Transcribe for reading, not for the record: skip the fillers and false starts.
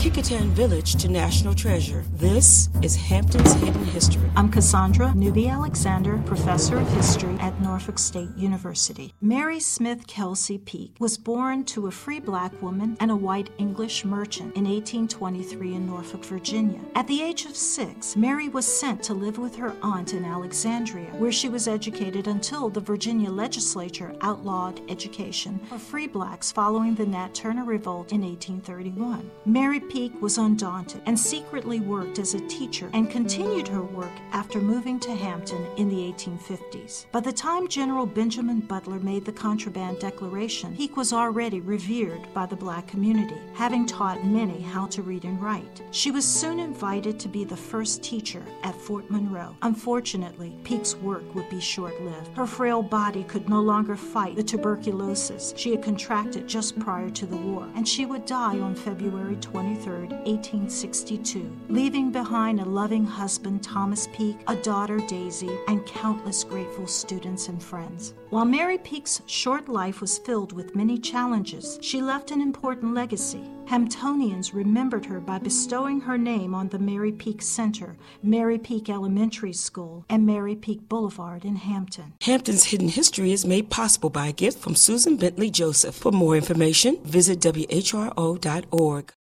Kecoughtan Village to National Treasure. This is Hampton's Hidden History. I'm Cassandra Newby-Alexander, Professor of History at Norfolk State University. Mary Smith Kelsey Peake was born to a free black woman and a white English merchant in 1823 in Norfolk, Virginia. At the age of 6, Mary was sent to live with her aunt in Alexandria, where she was educated until the Virginia legislature outlawed education for free blacks following the Nat Turner Revolt in 1831. Mary Peake was undaunted and secretly worked as a teacher and continued her work after moving to Hampton in the 1850s. By the time General Benjamin Butler made the Contraband Declaration, Peake was already revered by the black community, having taught many how to read and write. She was soon invited to be the first teacher at Fort Monroe. Unfortunately, Peake's work would be short-lived. Her frail body could no longer fight the tuberculosis she had contracted just prior to the war, and she would die on February 23, 1862, leaving behind a loving husband, Thomas Peake, a daughter, Daisy, and countless grateful students and friends. While Mary Peake's short life was filled with many challenges, she left an important legacy. Hamptonians remembered her by bestowing her name on the Mary Peake Center, Mary Peake Elementary School, and Mary Peake Boulevard in Hampton. Hampton's Hidden History is made possible by a gift from Susan Bentley Joseph. For more information, visit WHRO.org.